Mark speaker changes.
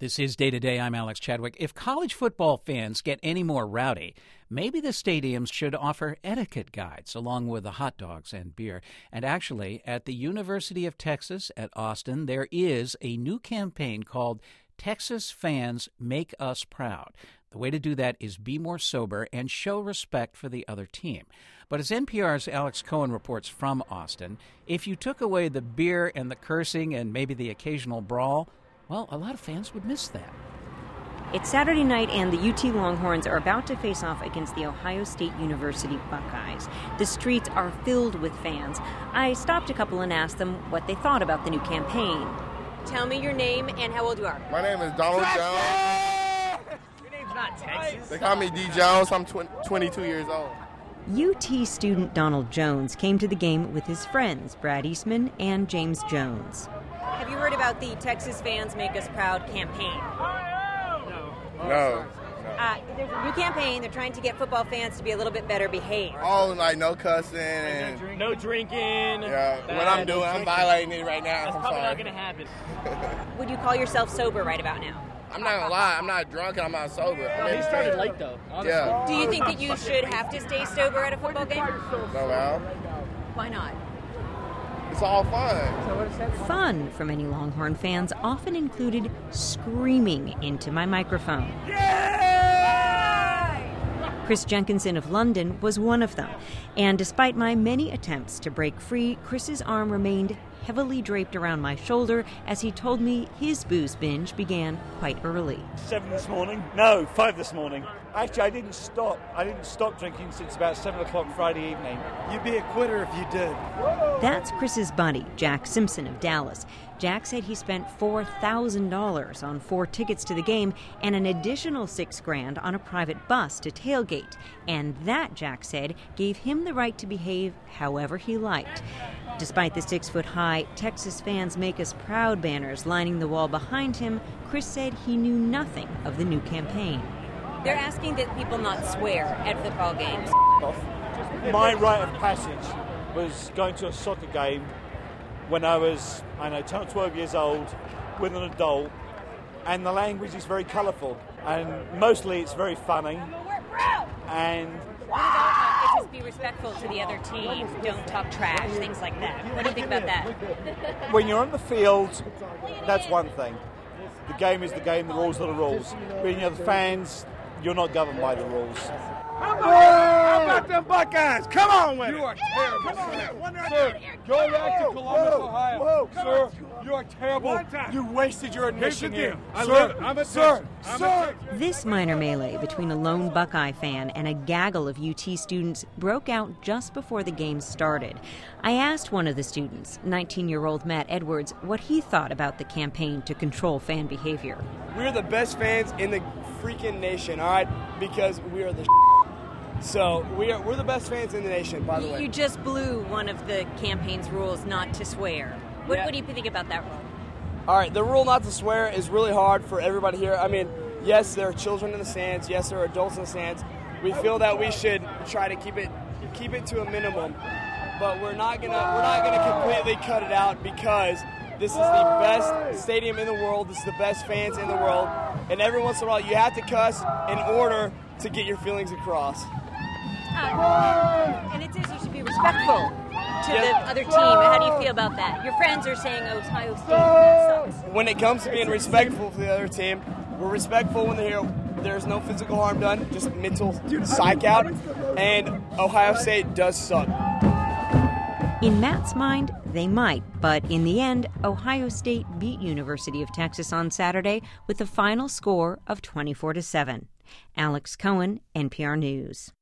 Speaker 1: This is Day to Day. I'm Alex Chadwick. If college football fans get any more rowdy, maybe the stadiums should offer etiquette guides along with the hot dogs and beer. And actually, at the University of Texas at Austin, there is a new campaign called Texas Fans Make Us Proud. The way to do that is be more sober and show respect for the other team. But as NPR's Alex Cohen reports from Austin, if you took away the beer and the cursing and maybe the occasional brawl, well, a lot of fans would miss that.
Speaker 2: It's Saturday night, and the UT Longhorns are about to face off against the Ohio State University Buckeyes. The streets are filled with fans. I stopped a couple and asked them what they thought about the new campaign. Tell me your name and how old you are.
Speaker 3: My name is Donald Jones.
Speaker 4: Your name's not Texas.
Speaker 3: They call me D. Jones. I'm 22 years old.
Speaker 2: UT student Donald Jones came to the game with his friends, Brad Eastman and James Jones. Have you heard about the Texas Fans Make Us Proud campaign?
Speaker 3: No.
Speaker 2: There's a new campaign. They're trying to get football fans to be a little bit better behaved.
Speaker 3: Oh, like no cussing. And,
Speaker 4: no drinking.
Speaker 3: Yeah, what I'm doing, I'm violating it right now.
Speaker 4: That's probably not going to happen.
Speaker 2: Would you call yourself sober right about now?
Speaker 3: I'm not going to lie. I'm not drunk and I'm not sober.
Speaker 4: He started late, though. Honestly.
Speaker 3: Yeah.
Speaker 2: Do you think that you should have to stay sober at a football game?
Speaker 3: No, well,
Speaker 2: Why not?
Speaker 3: it's all fun.
Speaker 2: Fun for many Longhorn fans often included screaming into my microphone. Chris Jenkinson of London was one of them. And despite my many attempts to break free, Chris's arm remained heavily draped around my shoulder as he told me his booze binge began quite early.
Speaker 5: 7 this morning? No, 5 this morning. Actually, I didn't stop drinking since about 7 o'clock Friday evening.
Speaker 6: You'd be a quitter if you did.
Speaker 2: That's Chris's buddy, Jack Simpson of Dallas. Jack said he spent $4,000 on 4 tickets to the game and an additional $6,000 on a private bus to tailgate. And that, Jack said, gave him the right to behave however he liked. Despite the 6-foot-high Texas Fans Make Us Proud banners lining the wall behind him, Chris said he knew nothing of the new campaign. They're asking that people not swear at football games.
Speaker 5: My rite of passage was going to a soccer game when I was, 10 or 12 years old with an adult, and the language is very colourful, and mostly it's very funny. And
Speaker 2: Just be respectful to the other team, don't talk trash, things like that. What do you think about that?
Speaker 5: when you're on the field, that's one thing. The game is the game, the rules are the rules. When you're the fans, you're not governed by the rules.
Speaker 6: How about them Buckeyes? Come on with it. You are terrible.
Speaker 5: Come on,
Speaker 6: Sir, go back to Columbus, Ohio. Sir, you are terrible.
Speaker 5: You wasted your admission here.
Speaker 6: Sir.
Speaker 2: This minor melee between a lone Buckeye fan and a gaggle of UT students broke out just before the game started. I asked one of the students, 19-year-old Matt Edwards, what he thought about the campaign to control fan behavior.
Speaker 7: We're the best fans in the freaking nation, all right? Because we are the So we're the best fans in the nation, by the way.
Speaker 2: You just blew one of the campaign's rules not to swear. What do you think about that rule?
Speaker 7: All right, the rule not to swear is really hard for everybody here. I mean, yes, there are children in the stands. Yes, there are adults in the stands. We feel that we should try to keep it to a minimum, but we're not gonna completely cut it out because this is the best stadium in the world. This is the best fans in the world, and every once in a while you have to cuss in order to get your feelings across.
Speaker 2: And it says you should be respectful to the other team. How do you feel about that? Your friends are saying Ohio State sucks.
Speaker 7: When it comes to being respectful to the other team, we're respectful when they're here. There's no physical harm done, just mental psych out. And Ohio State does suck.
Speaker 2: In Matt's mind, they might, but in the end, Ohio State beat University of Texas on Saturday with a final score of 24-7. Alex Cohen, NPR News.